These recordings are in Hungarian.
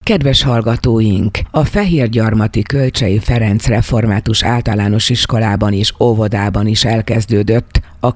Kedves hallgatóink! A Fehérgyarmati Kölcsey Ferenc Református Általános Iskolában és óvodában is elkezdődött a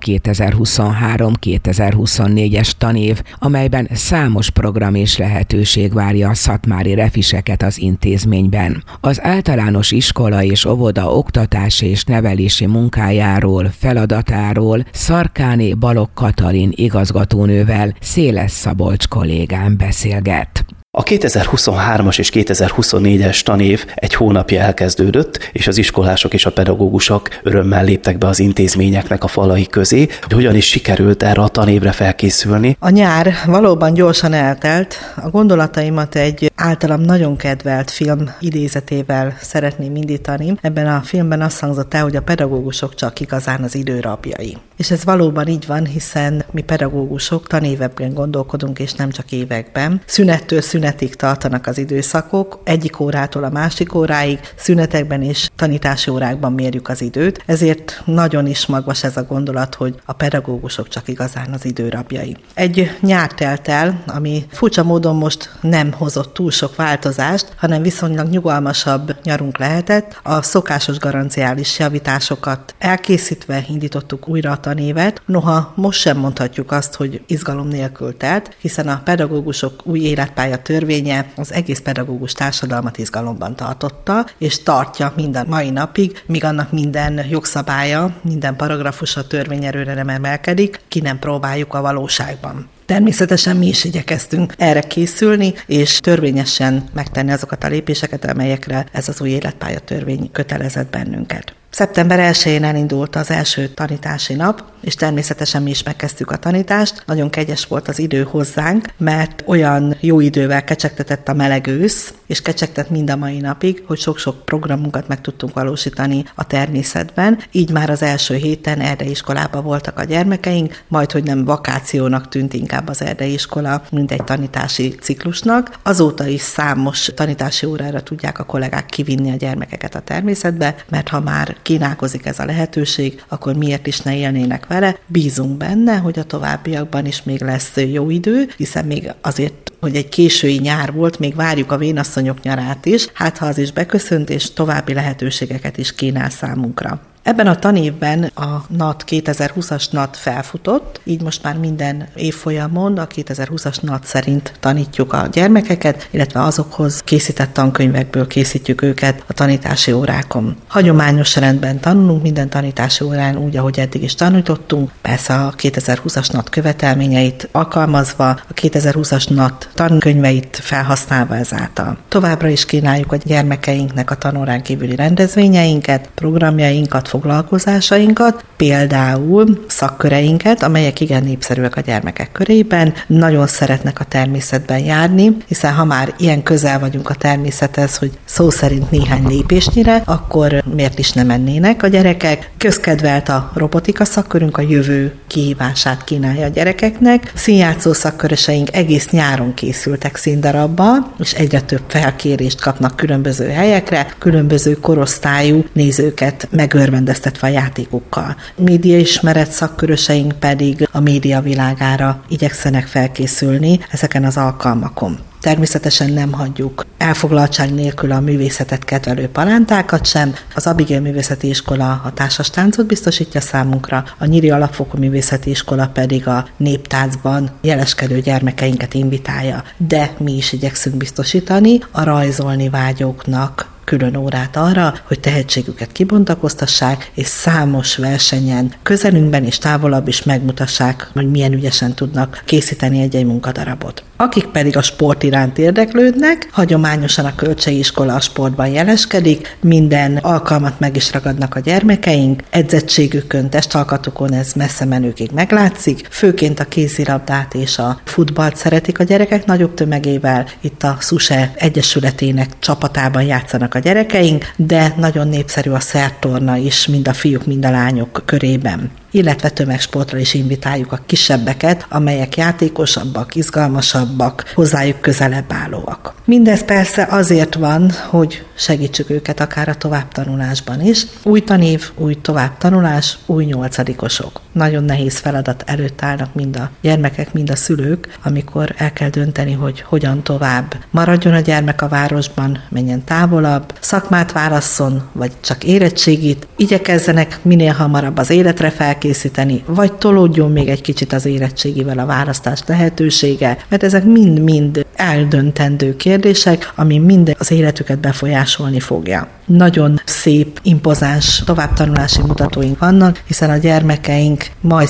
2023-2024-es tanév, amelyben számos program és lehetőség várja a szatmári refiseket az intézményben. Az általános iskola és óvoda oktatási és nevelési munkájáról, feladatáról Szarkáné Balogh Katalin igazgatónővel Széles Szabolcs kollégám beszélget. A 2023-as és 2024-es tanév egy hónapja elkezdődött, és az iskolások és a pedagógusok örömmel léptek be az intézményeknek a falai közé. Hogyan is sikerült erre a tanévre felkészülni? A nyár valóban gyorsan eltelt. A gondolataimat egy általam nagyon kedvelt film idézetével szeretném indítani. Ebben a filmben azt hangzott el, hogy a pedagógusok csak igazán az idő rabjai. És ez valóban így van, hiszen mi pedagógusok tanévekben gondolkodunk, és nem csak években. Szünettől szünetig tartanak az időszakok, egyik órától a másik óráig, szünetekben és tanítási órákban mérjük az időt, ezért nagyon is magvas ez a gondolat, hogy a pedagógusok csak igazán az idő rabjai. Egy nyár telt el, ami furcsa módon most nem hozott túl sok változást, hanem viszonylag nyugalmasabb nyarunk lehetett. A szokásos garanciális javításokat elkészítve indítottuk újra a tanévet, noha most sem mondhatjuk azt, hogy izgalom nélkül telt, hiszen a pedagógusok új életpálya törvénye az egész pedagógus társadalmat izgalomban tartotta, és tartja minden mai napig, míg annak minden jogszabálya, minden paragrafusa a törvényerőre nem emelkedik, ki nem próbáljuk a valóságban. Természetesen mi is igyekeztünk erre készülni, és törvényesen megtenni azokat a lépéseket, amelyekre ez az új életpálya törvény kötelezett bennünket. Szeptember 1-én elindult az első tanítási nap, és természetesen mi is megkezdtük a tanítást. Nagyon kegyes volt az idő hozzánk, mert olyan jó idővel kecsegtetett a meleg ősz, és kecsegtett mind a mai napig, hogy sok-sok programunkat meg tudtunk valósítani a természetben. Így már az első héten erdei iskolában voltak a gyermekeink, majdhogy nem vakációnak tűnt inkább az erdei iskola, mint egy tanítási ciklusnak. Azóta is számos tanítási órára tudják a kollégák kivinni a gyermekeket a természetbe, mert ha már kínálkozik ez a lehetőség, akkor miért is ne élnének vele. Bízunk benne, hogy a továbbiakban is még lesz jó idő, hiszen még azért, hogy egy késői nyár volt, még várjuk a vénasszonyok nyarát is, hát ha az is beköszönt, és további lehetőségeket is kínál számunkra. Ebben a tanévben a NAT 2020-as NAT felfutott, így most már minden évfolyamon a 2020-as NAT szerint tanítjuk a gyermekeket, illetve azokhoz készített tankönyvekből készítjük őket a tanítási órákon. Hagyományos rendben tanulunk minden tanítási órán úgy, ahogy eddig is tanítottunk, persze a 2020-as NAT követelményeit alkalmazva, a 2020-as NAT tankönyveit felhasználva ezáltal. Továbbra is kínáljuk a gyermekeinknek a tanórán kívüli rendezvényeinket, programjainkat, foglalkozásainkat, például szakköreinket, amelyek igen népszerűek a gyermekek körében, nagyon szeretnek a természetben járni, hiszen ha már ilyen közel vagyunk a természethez, hogy szó szerint néhány lépésnyire, akkor miért is nem mennének a gyerekek. Közkedvelt a robotika szakkörünk, a jövő kihívását kínálja a gyerekeknek. Színjátszó szakköröseink egész nyáron készültek színdarabba, és egyre több felkérést kapnak különböző helyekre, különböző korosztályú nézőket megörvendeztetve a játékokkal. Médiaismeret szakköröseink pedig a média világára igyekszenek felkészülni ezeken az alkalmakon. Természetesen nem hagyjuk elfoglaltság nélkül a művészetet kedvelő palántákat sem. Az Abigail Művészeti Iskola a társas táncot biztosítja számunkra, a Nyíri Alapfokú Művészeti Iskola pedig a néptáncban jeleskedő gyermekeinket invitálja. De mi is igyekszünk biztosítani a rajzolni vágyóknak külön órát arra, hogy tehetségüket kibontakoztassák, és számos versenyen közelünkben és távolabb is megmutassák, hogy milyen ügyesen tudnak készíteni egy munkadarabot. Akik pedig a sport iránt érdeklődnek, hagyományosan a Kölcsey iskola a sportban jeleskedik, minden alkalmat meg is ragadnak a gyermekeink, edzettségükön, testalkatukon ez messze menőkig meglátszik, főként a kézilabdát és a futballt szeretik a gyerekek nagyobb tömegével, itt a SUSE Egyesületének csapatában játszanak a gyerekeink, de nagyon népszerű a szertorna is, mind a fiúk, mind a lányok körében. illetve tömegsportra is invitáljuk a kisebbeket, amelyek játékosabbak, izgalmasabbak, hozzájuk közelebb állóak. Mindez persze azért van, hogy segítsük őket akár a továbbtanulásban is. Új tanév, új továbbtanulás, új 8-osok. Nagyon nehéz feladat előtt állnak mind a gyermekek, mind a szülők, amikor el kell dönteni, hogy hogyan tovább. Maradjon a gyermek a városban, menjen távolabb, szakmát válasszon, vagy csak érettségit, igyekezzenek minél hamarabb az életre felkészíteni, vagy tolódjon még egy kicsit az érettségivel a választás lehetősége, mert ezek mind-mind eldöntendő kérdések, ami mind az életüket befolyásolni fogja. Nagyon szép, impozáns továbbtanulási mutatóink vannak, hiszen a gyermekeink majd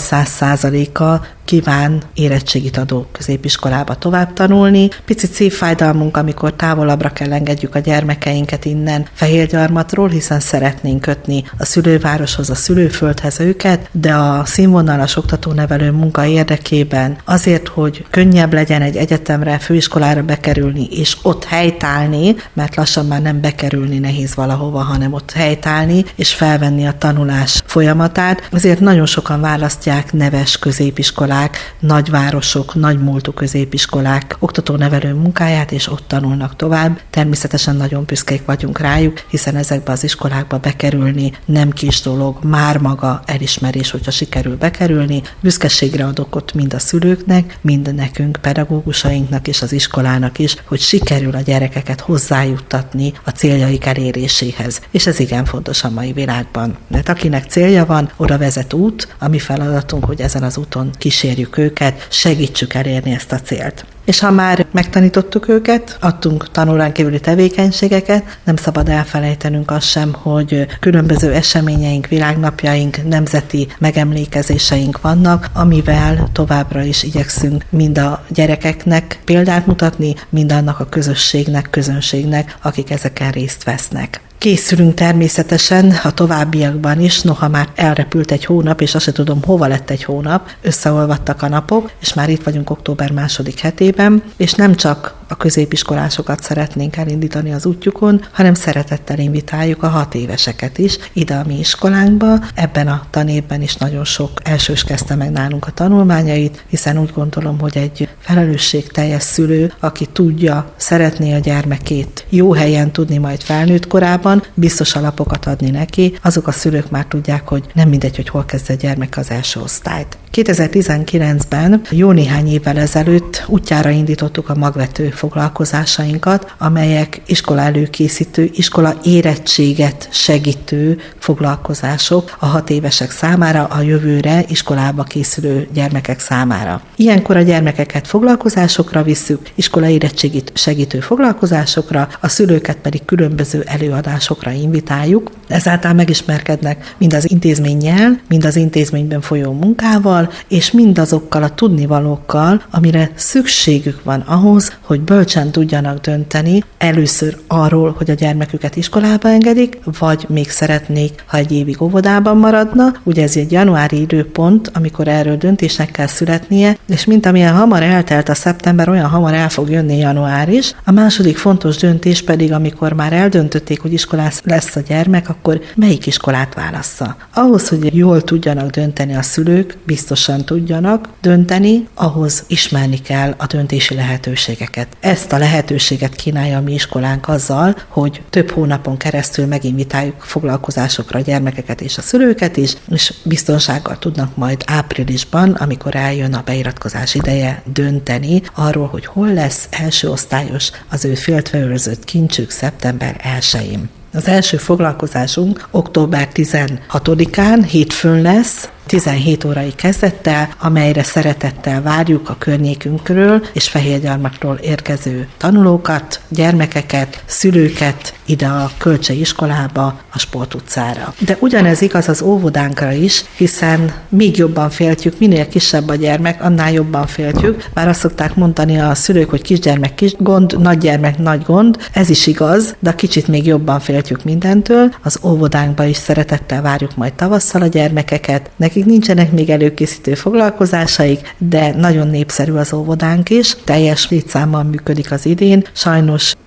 100%-a kíván érettségit adó középiskolába tovább tanulni. Picit szívfájdalmunk, amikor távolabbra kell engedjük a gyermekeinket innen Fehérgyarmatról, hiszen szeretnénk kötni a szülővároshoz, a szülőföldhez őket, de a színvonalas oktatónevelő munka érdekében azért, hogy könnyebb legyen egy egyetemre, főiskolára bekerülni, és ott helytállni, mert lassan már nem bekerülni nehéz valahova, hanem ott helytállni, és felvenni a tanulás folyamatát. Azért nagyon sokan választják neves középiskolát, nagyvárosok, nagymúltú középiskolák oktatónevelő munkáját, és ott tanulnak tovább. Természetesen nagyon büszkék vagyunk rájuk, hiszen ezekbe az iskolákba bekerülni nem kis dolog, már maga elismerés, hogyha sikerül bekerülni. Büszkeségre adok ott mind a szülőknek, mind nekünk, pedagógusainknak és az iskolának is, hogy sikerül a gyerekeket hozzájuttatni a céljaik eléréséhez. És ez igen fontos a mai világban. Mert akinek célja van, oda vezet út, a mi feladatunk, hogy ezen az úton kísérjük őket, segítsük elérni ezt a célt. És ha már megtanítottuk őket, adtunk tanórán kívüli tevékenységeket, nem szabad elfelejtenünk azt sem, hogy különböző eseményeink, világnapjaink, nemzeti megemlékezéseink vannak, amivel továbbra is igyekszünk mind a gyerekeknek példát mutatni, mind annak a közönségnek, akik ezeken részt vesznek. Készülünk természetesen a továbbiakban is, noha már elrepült egy hónap, és azt se tudom, hova lett egy hónap, összeolvadtak a napok, és már itt vagyunk október 2. hetében, és nem csak a középiskolásokat szeretnénk elindítani az útjukon, hanem szeretettel invitáljuk a 6 éveseket is ide a mi iskolánkba. Ebben a tanévben is nagyon sok elsős kezdte meg nálunk a tanulmányait, hiszen úgy gondolom, hogy egy felelősségteljes szülő, aki tudja, szeretné a gyermekét jó helyen tudni majd felnőtt korában, biztos alapokat adni neki, azok a szülők már tudják, hogy nem mindegy, hogy hol kezd a gyermek az első osztályt. 2019-ben, jó néhány évvel ezelőtt útjára indítottuk a magvető foglalkozásainkat, amelyek iskola előkészítő, iskola érettséget segítő foglalkozások a 6 évesek számára, a jövőre iskolába készülő gyermekek számára. Ilyenkor a gyermekeket foglalkozásokra visszük, iskola érettségit segítő foglalkozásokra, a szülőket pedig különböző előadásokra invitáljuk. Ezáltal megismerkednek mind az intézménnyel, mind az intézményben folyó munkával, és mindazokkal a tudnivalókkal, amire szükségük van ahhoz, hogy bölcsen tudjanak dönteni először arról, hogy a gyermeküket iskolába engedik, vagy még szeretnék, ha egy évig óvodában maradna. Ugye ez egy januári időpont, amikor erről döntésnek kell születnie, és mint amilyen hamar eltelt a szeptember, olyan hamar el fog jönni január is. A második fontos döntés pedig, amikor már eldöntötték, hogy iskolás lesz a gyermek, akkor melyik iskolát válassza. Ahhoz, hogy jól tudjanak dönteni a szülők, biztosan tudjanak dönteni, ahhoz ismerni kell a döntési lehetőségeket. Ezt a lehetőséget kínálja a mi iskolánk azzal, hogy több hónapon keresztül meginvitáljuk foglalkozásokra a gyermekeket és a szülőket is, és biztonsággal tudnak majd áprilisban, amikor eljön a beiratkozás ideje, dönteni arról, hogy hol lesz első osztályos az ő féltve őrzött kincsük szeptember 1-én. Az első foglalkozásunk október 16-án, hétfőn lesz, 17 órai kezdettel, amelyre szeretettel várjuk a környékünkről és Fehérgyarmatról érkező tanulókat, gyermekeket, szülőket ide a Kölcsei iskolába, a Sport utcára. De ugyanez igaz az óvodánkra is, hiszen még jobban féltjük, minél kisebb a gyermek, annál jobban féltjük. Bár azt szokták mondani a szülők, hogy kisgyermek kis gond, nagygyermek nagy gond, ez is igaz, de kicsit még jobban féltjük mindentől. Az óvodánkba is szeretettel várjuk majd tavasszal a gyermekeket. Nekik nincsenek még előkészítő foglalkozásaik, de nagyon népszerű az óvodánk is, teljes létszámmal működik az idén. Sajnos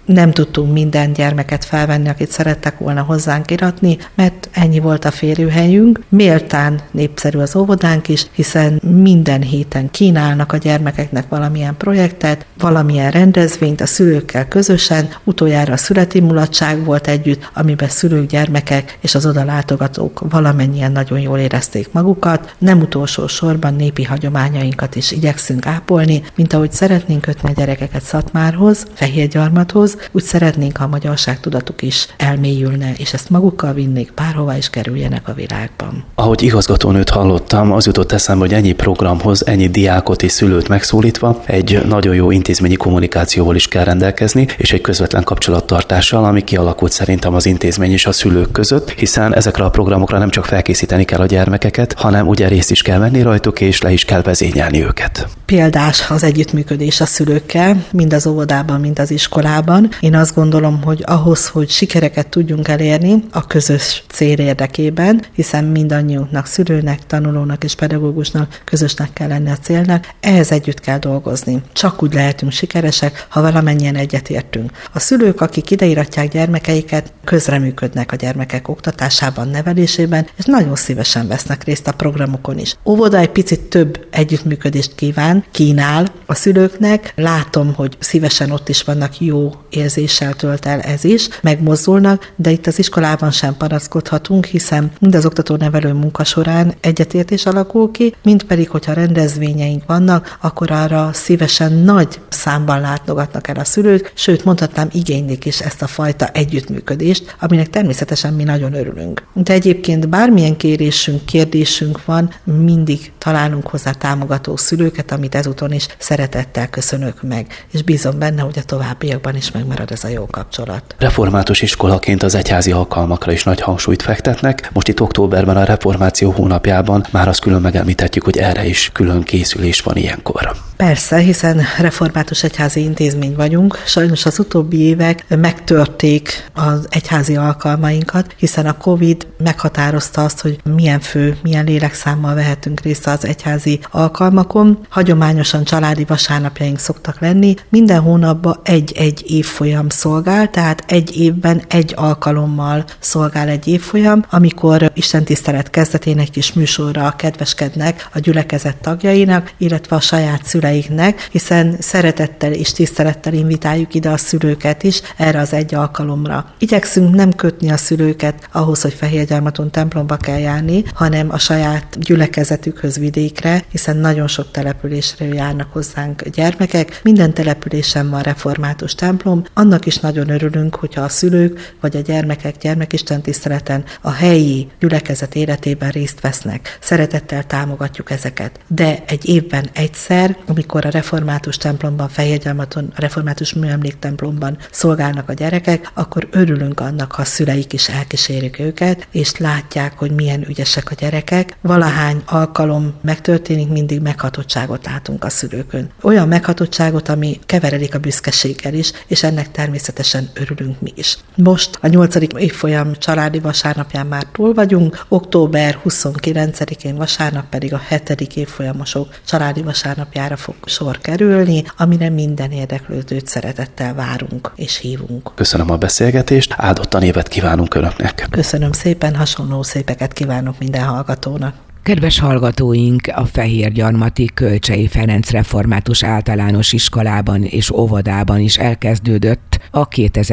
Nem tudtunk minden gyermeket felvenni, akit szerettek volna hozzánk iratni, mert ennyi volt a férőhelyünk. Méltán népszerű az óvodánk is, hiszen minden héten kínálnak a gyermekeknek valamilyen projektet, valamilyen rendezvényt a szülőkkel közösen. Utoljára a születi mulatság volt együtt, amiben szülők, gyermekek és az oda látogatók valamennyien nagyon jól érezték magukat. Nem utolsó sorban népi hagyományainkat is igyekszünk ápolni, mint ahogy szeretnénk kötni a gyerekeket Szatmárhoz, Fehérgyarmathoz, úgy szeretnénk, ha a magyarságtudatuk is elmélyülne, és ezt magukkal vinnék, bárhova is kerüljenek a világban. Ahogy igazgatónőt hallottam, az jutott eszembe, hogy ennyi programhoz, ennyi diákot és szülőt megszólítva egy nagyon jó intézményi kommunikációval is kell rendelkezni, és egy közvetlen kapcsolattartással, ami kialakult szerintem az intézmény és a szülők között, hiszen ezekre a programokra nem csak felkészíteni kell a gyermekeket, hanem ugye részt is kell venni rajtuk, és le is kell vezényelni őket. Példás az együttműködés a szülőkkel, mind az óvodában, mind az iskolában. Én azt gondolom, hogy ahhoz, hogy sikereket tudjunk elérni a közös cél érdekében, hiszen mindannyiunknak, szülőnek, tanulónak és pedagógusnak közösnek kell lenni a célnak, ehhez együtt kell dolgozni. Csak úgy lehetünk sikeresek, ha valamennyien egyetértünk. A szülők, akik ideiratják gyermekeiket, közreműködnek a gyermekek oktatásában, nevelésében, és nagyon szívesen vesznek részt a programokon is. Óvoda egy picit több együttműködést kínál a szülőknek. Látom, hogy szívesen ott is vannak, jó érzéssel tölt el ez is, megmozdulnak, de itt az iskolában sem panaszkodhatunk, hiszen mind az oktató-nevelő munka során egyetértés alakul ki, mind pedig, hogyha rendezvényeink vannak, akkor arra szívesen nagy számban látogatnak el a szülők, sőt, mondhatnám, igénylik is ezt a fajta együttműködést, aminek természetesen mi nagyon örülünk. De egyébként bármilyen kérésünk, kérdésünk van, mindig találunk hozzá támogató szülőket, amit ezúton is szeretettel köszönök meg, és bízom benne, hogy a továbbiakban is megmarad ez a jó kapcsolat. Református iskolaként az egyházi alkalmakra is nagy hangsúlyt fektetnek. Most itt októberben a reformáció hónapjában már azt külön megemlíthetjük, hogy erre is külön készülés van ilyenkor. Persze, hiszen református egyházi intézmény vagyunk. Sajnos az utóbbi évek megtörték az egyházi alkalmainkat, hiszen a Covid meghatározta azt, hogy milyen lélekszámmal vehetünk részt az egyházi alkalmakon. Hagyományosan családi vasárnapjaink szoktak lenni. Minden hónapban egy évfolyam szolgál, tehát egy évben egy alkalommal szolgál egy évfolyam, amikor istentisztelet kezdetén egy kis műsorra kedveskednek a gyülekezet tagjainak, illetve a saját szüleiknek, hiszen szeretettel és tisztelettel invitáljuk ide a szülőket is erre az egy alkalomra. Igyekszünk nem kötni a szülőket ahhoz, hogy Fehérgyarmaton templomba kell járni, hanem a saját gyülekezetükhöz vidékre, hiszen nagyon sok településre járnak hozzánk gyermekek. Minden településen van református templom. Annak is nagyon örülünk, hogyha a szülők vagy a gyermekek gyermekistentiszteleten a helyi gyülekezet életében részt vesznek. Szeretettel támogatjuk ezeket. De egy évben egyszer, amikor a református templomban, Fehérgyarmaton, a református műemléktemplomban szolgálnak a gyerekek, akkor örülünk annak, ha a szüleik is elkísérik őket, és látják, hogy milyen ügyesek a gyerekek. Valahány alkalom megtörténik, mindig meghatottságot látunk a szülőkön. Olyan meghatottságot, ami keveredik a büszkeséggel is, és ennek természetesen örülünk mi is. Most a 8. évfolyam családi vasárnapján már túl vagyunk, október 29-én vasárnap pedig a 7. évfolyamosok családi vasárnapjára fog sor kerülni, amire minden érdeklődőt szeretettel várunk és hívunk. Köszönöm a beszélgetést, áldottan évet kívánunk Önöknek. Köszönöm szépen, hasonló szépeket kívánok minden hallgatónak. Kedves hallgatóink, a Fehérgyarmati Kölcsey Ferenc Református Általános Iskolában és óvodában is elkezdődött a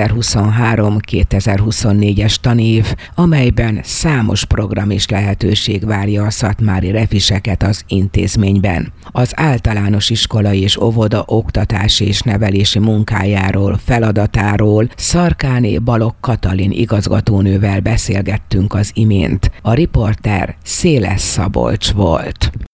2023-2024-es tanév, amelyben számos program és lehetőség várja a szatmári refiseket az intézményben. Az általános iskolai és óvoda oktatási és nevelési munkájáról, feladatáról Szarkáné Balogh Katalin igazgatónővel beszélgettünk az imént. A riporter Széles Szabolcs volt.